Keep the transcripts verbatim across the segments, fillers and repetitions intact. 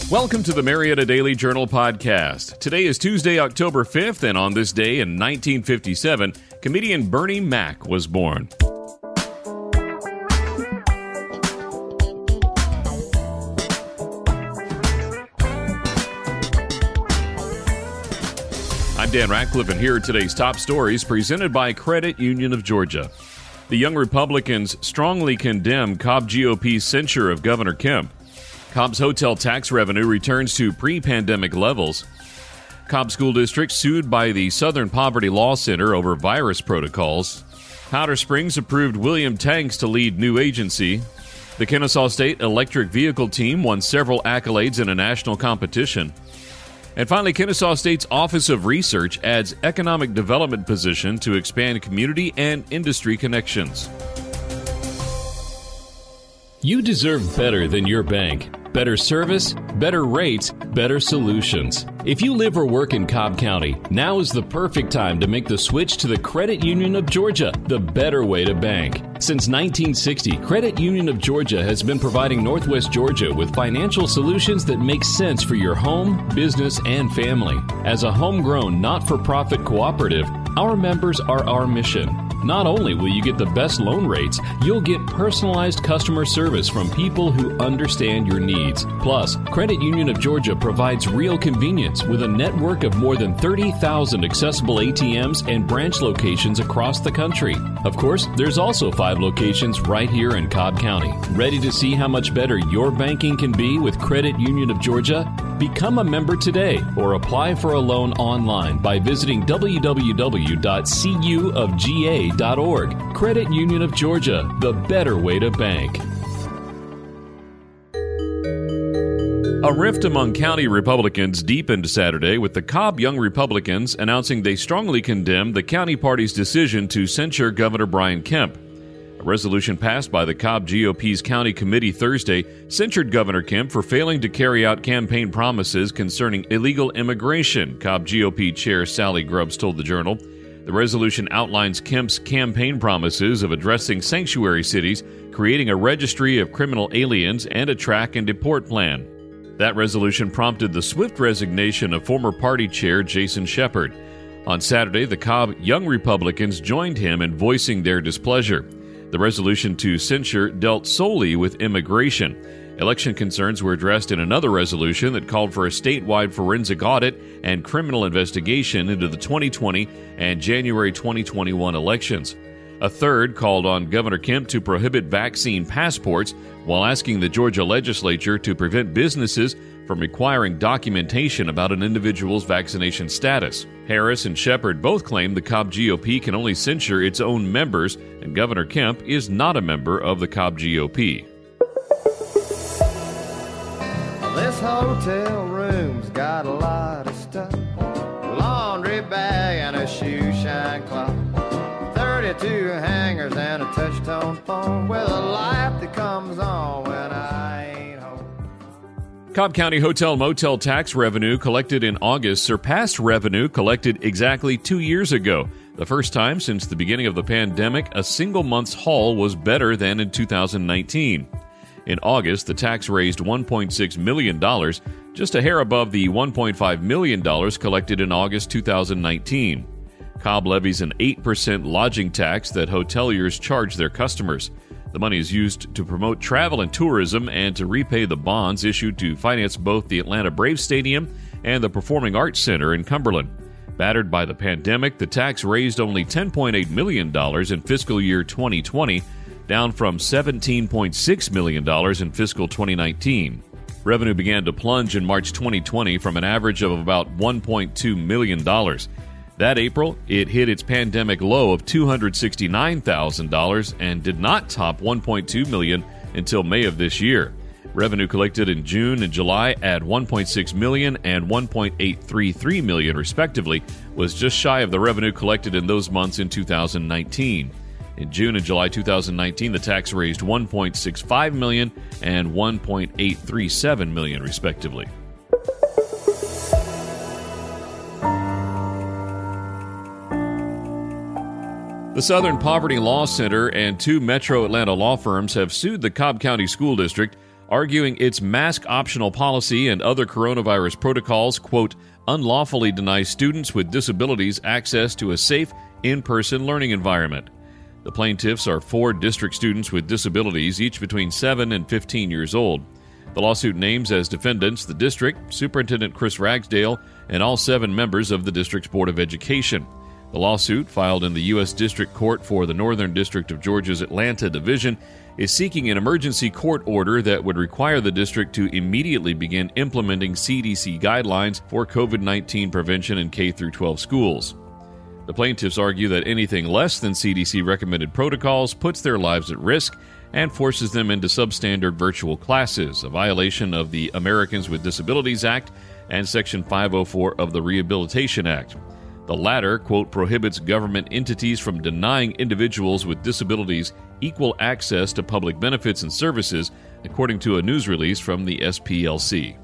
Welcome to the Marietta Daily Journal podcast. Today is Tuesday, October fifth, and on this day in nineteen fifty-seven, comedian Bernie Mac was born. I'm Dan Ratcliffe, and here are today's top stories presented by Credit Union of Georgia. The Young Republicans strongly condemn Cobb G O P's censure of Governor Kemp. Cobb's hotel tax revenue returns to pre-pandemic levels. Cobb School District sued by the Southern Poverty Law Center over virus protocols. Powder Springs approved William Tanks to lead new agency. The Kennesaw State Electric Vehicle Team won several accolades in a national competition. And finally, Kennesaw State's Office of Research adds economic development position to expand community and industry connections. You deserve better than your bank. Better service, better rates, better solutions. If you live or work in Cobb County, now is the perfect time to make the switch to the Credit Union of Georgia, the better way to bank. Since nineteen sixty, Credit Union of Georgia has been providing Northwest Georgia with financial solutions that make sense for your home, business, and family. As a homegrown, not-for-profit cooperative, our members are our mission. Not only will you get the best loan rates, you'll get personalized customer service from people who understand your needs. Plus, Credit Union of Georgia provides real convenience with a network of more than thirty thousand accessible A T Ms and branch locations across the country. Of course, there's also five locations right here in Cobb County. Ready to see how much better your banking can be with Credit Union of Georgia? Become a member today or apply for a loan online by visiting w w w dot c u of g a dot org. Credit Union of Georgia, the better way to bank. A rift among county Republicans deepened Saturday with the Cobb Young Republicans announcing they strongly condemn the county party's decision to censure Governor Brian Kemp. A resolution passed by the Cobb G O P's county committee Thursday censured Governor Kemp for failing to carry out campaign promises concerning illegal immigration, Cobb G O P Chair Sally Grubbs told the Journal. The resolution outlines Kemp's campaign promises of addressing sanctuary cities, creating a registry of criminal aliens, and a track and deport plan. That resolution prompted the swift resignation of former party chair Jason Shepard. On Saturday, the Cobb Young Republicans joined him in voicing their displeasure. The resolution to censure dealt solely with immigration. Election concerns were addressed in another resolution that called for a statewide forensic audit and criminal investigation into the twenty twenty and January twenty twenty-one elections. A third called on Governor Kemp to prohibit vaccine passports while asking the Georgia legislature to prevent businesses from requiring documentation about an individual's vaccination status. Harris and Shepard both claim the Cobb G O P can only censure its own members, and Governor Kemp is not a member of the Cobb G O P. This hotel room's got a lot of stuff. A laundry bag and a shoe shine clock. thirty-two hangers and a touch-tone phone with a light that comes on when I ain't home. Cobb County Hotel Motel tax revenue collected in August surpassed revenue collected exactly two years ago. The first time since the beginning of the pandemic, a single month's haul was better than in two thousand nineteen. In August, the tax raised one point six million dollars, just a hair above the one point five million dollars collected in August two thousand nineteen. Cobb levies an eight percent lodging tax that hoteliers charge their customers. The money is used to promote travel and tourism and to repay the bonds issued to finance both the Atlanta Braves Stadium and the Performing Arts Center in Cumberland. Battered by the pandemic, the tax raised only ten point eight million dollars in fiscal year twenty twenty, down from seventeen point six million dollars in fiscal twenty nineteen. Revenue began to plunge in March twenty twenty from an average of about one point two million dollars. That April, it hit its pandemic low of two hundred sixty-nine thousand dollars and did not top one point two million dollars until May of this year. Revenue collected in June and July at one point six million dollars and one point eight three three million dollars respectively was just shy of the revenue collected in those months in two thousand nineteen. In June and July two thousand nineteen, the tax raised one point six five million dollars and one point eight three seven million dollars respectively. The Southern Poverty Law Center and two Metro Atlanta law firms have sued the Cobb County School District arguing its mask-optional policy and other coronavirus protocols, quote, unlawfully deny students with disabilities access to a safe, in-person learning environment. The plaintiffs are four district students with disabilities, each between seven and fifteen years old. The lawsuit names as defendants the district, Superintendent Chris Ragsdale, and all seven members of the district's Board of Education. The lawsuit, filed in the U S District Court for the Northern District of Georgia's Atlanta Division, is seeking an emergency court order that would require the district to immediately begin implementing C D C guidelines for covid nineteen prevention in K through twelve schools. The plaintiffs argue that anything less than C D C-recommended protocols puts their lives at risk and forces them into substandard virtual classes, a violation of the Americans with Disabilities Act and Section five oh four of the Rehabilitation Act. The latter, quote, prohibits government entities from denying individuals with disabilities equal access to public benefits and services, according to a news release from the S P L C.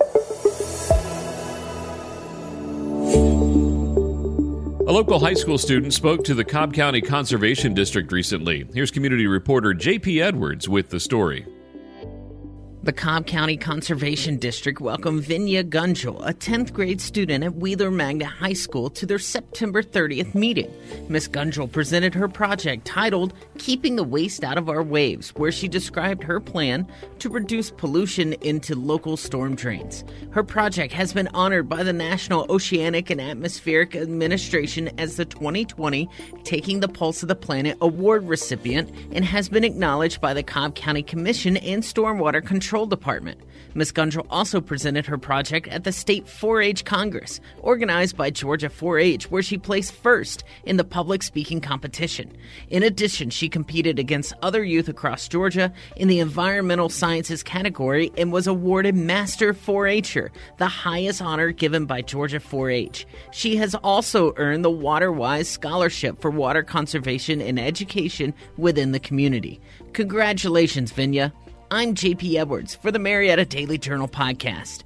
A local high school student spoke to the Cobb County Conservation District recently. Here's community reporter J P Edwards with the story. The Cobb County Conservation District welcomed Vinya Gunjal, a tenth grade student at Wheeler Magnet High School, to their September thirtieth meeting. Miz Gunjal presented her project titled Keeping the Waste Out of Our Waves, where she described her plan to reduce pollution into local storm drains. Her project has been honored by the National Oceanic and Atmospheric Administration as the twenty twenty Taking the Pulse of the Planet Award recipient and has been acknowledged by the Cobb County Commission and Stormwater Control Department. Miz Gunjal also presented her project at the State four H Congress, organized by Georgia four H, where she placed first in the public speaking competition. In addition, she competed against other youth across Georgia in the environmental sciences category and was awarded Master four H'er, the highest honor given by Georgia four H. She has also earned the WaterWise Scholarship for water conservation and education within the community. Congratulations, Vinya. I'm J P Edwards for the Marietta Daily Journal podcast.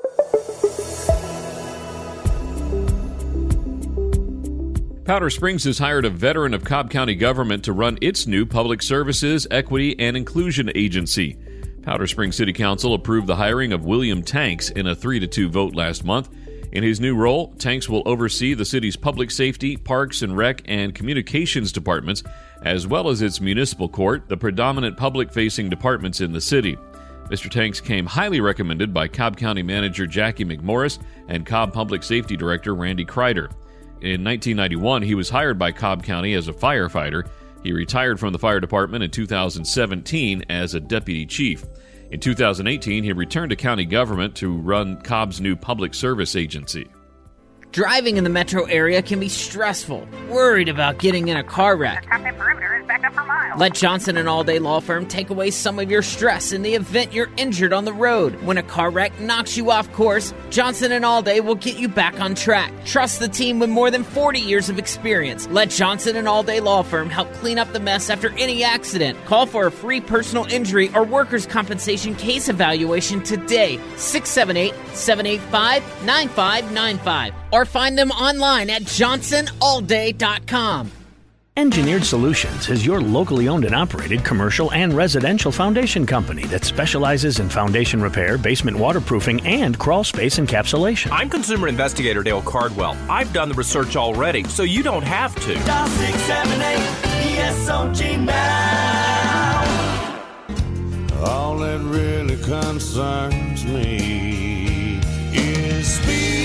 Powder Springs has hired a veteran of Cobb County government to run its new Public Services, Equity, and Inclusion Agency. Powder Springs City Council approved the hiring of William Tanks in a three to two vote last month. In his new role, Tanks will oversee the city's public safety, parks and rec, and communications departments, as well as its municipal court, the predominant public-facing departments in the city. Mister Tanks came highly recommended by Cobb County Manager Jackie McMorris and Cobb Public Safety Director Randy Kreider. In nineteen ninety-one, he was hired by Cobb County as a firefighter. He retired from the fire department in two thousand seventeen as a deputy chief. In two thousand eighteen, he returned to county government to run Cobb's new public service agency. Driving in the metro area can be stressful. Worried about getting in a car wreck? The traffic perimeter is backed up for miles. Let Johnson and All Day Law Firm take away some of your stress in the event you're injured on the road. When a car wreck knocks you off course, Johnson and All Day will get you back on track. Trust the team with more than forty years of experience. Let Johnson and All Day Law Firm help clean up the mess after any accident. Call for a free personal injury or workers' compensation case evaluation today. six seven eight, seven eight five, nine five nine five. Or find them online at johnson all day dot com. Engineered Solutions is your locally owned and operated commercial and residential foundation company that specializes in foundation repair, basement waterproofing, and crawl space encapsulation. I'm consumer investigator Dale Cardwell. I've done the research already, so you don't have to. Dial six seven eight E S O G now. All that really concerns me is speed.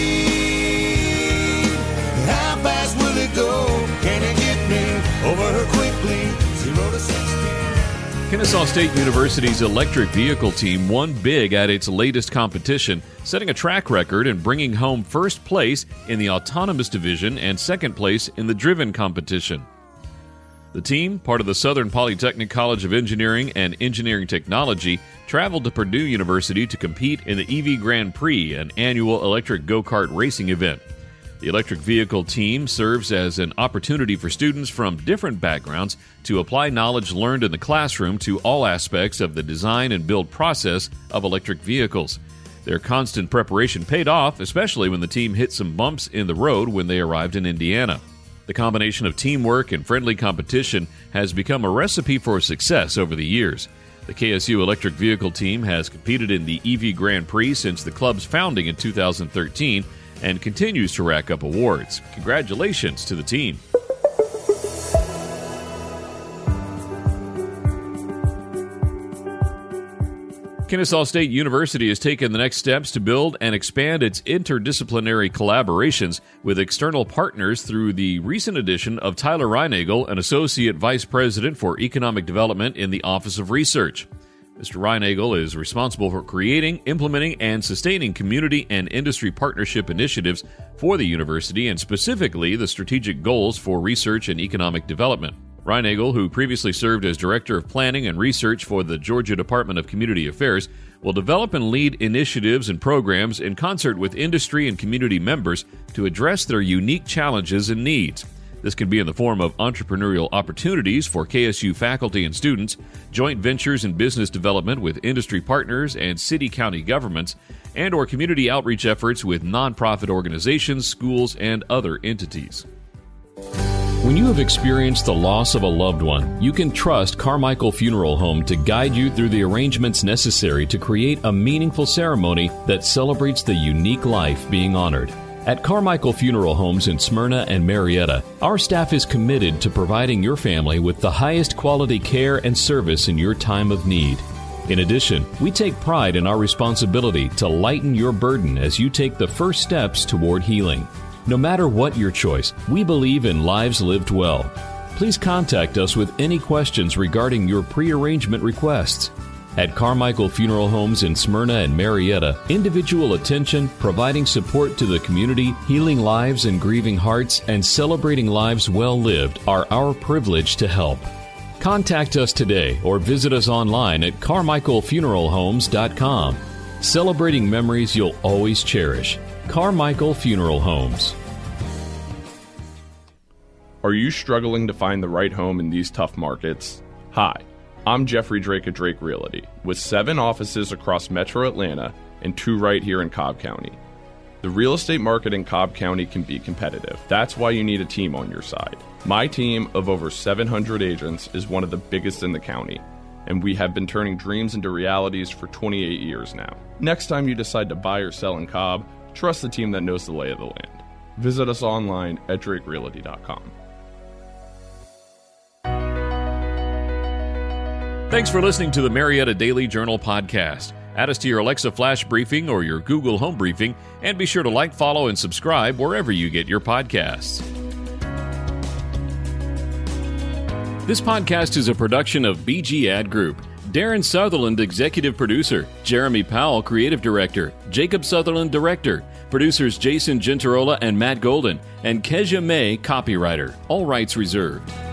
How fast will it go? Can it get me over her quickly? Zero to sixty. Kennesaw State University's electric vehicle team won big at its latest competition, setting a track record and bringing home first place in the autonomous division and second place in the driven competition. The team, part of the Southern Polytechnic College of Engineering and Engineering Technology, traveled to Purdue University to compete in the E V Grand Prix, an annual electric go-kart racing event. The electric vehicle team serves as an opportunity for students from different backgrounds to apply knowledge learned in the classroom to all aspects of the design and build process of electric vehicles. Their constant preparation paid off, especially when the team hit some bumps in the road when they arrived in Indiana. The combination of teamwork and friendly competition has become a recipe for success over the years. The K S U electric vehicle team has competed in the E V Grand Prix since the club's founding in two thousand thirteen and continues to rack up awards. Congratulations to the team. Kennesaw State University has taken the next steps to build and expand its interdisciplinary collaborations with external partners through the recent addition of Tyler Reinagel, an Associate Vice President for Economic Development in the Office of Research. Mister Reinagel is responsible for creating, implementing, and sustaining community and industry partnership initiatives for the university, and specifically the strategic goals for research and economic development. Reinagel, who previously served as Director of Planning and Research for the Georgia Department of Community Affairs, will develop and lead initiatives and programs in concert with industry and community members to address their unique challenges and needs. This can be in the form of entrepreneurial opportunities for K S U faculty and students, joint ventures in business development with industry partners and city-county governments, and or community outreach efforts with nonprofit organizations, schools, and other entities. When you have experienced the loss of a loved one, you can trust Carmichael Funeral Home to guide you through the arrangements necessary to create a meaningful ceremony that celebrates the unique life being honored. At Carmichael Funeral Homes in Smyrna and Marietta, our staff is committed to providing your family with the highest quality care and service in your time of need. In addition, we take pride in our responsibility to lighten your burden as you take the first steps toward healing. No matter what your choice, we believe in lives lived well. Please contact us with any questions regarding your pre-arrangement requests. At Carmichael Funeral Homes in Smyrna and Marietta, individual attention, providing support to the community, healing lives and grieving hearts, and celebrating lives well lived are our privilege to help. Contact us today or visit us online at carmichael funeral homes dot com. Celebrating memories you'll always cherish. Carmichael Funeral Homes. Are you struggling to find the right home in these tough markets? Hi, I'm Jeffrey Drake of Drake Realty, with seven offices across Metro Atlanta and two right here in Cobb County. The real estate market in Cobb County can be competitive. That's why you need a team on your side. My team of over seven hundred agents is one of the biggest in the county, and we have been turning dreams into realities for twenty-eight years now. Next time you decide to buy or sell in Cobb, trust the team that knows the lay of the land. Visit us online at drake realty dot com. Thanks for listening to the Marietta Daily Journal podcast. Add us to your Alexa Flash Briefing or your Google Home Briefing, and be sure to like, follow, and subscribe wherever you get your podcasts. This podcast is a production of B G Ad Group. Darren Sutherland, Executive Producer. Jeremy Powell, Creative Director. Jacob Sutherland, Director. Producers Jason Gentarola and Matt Golden. And Kezia May, Copywriter. All rights reserved.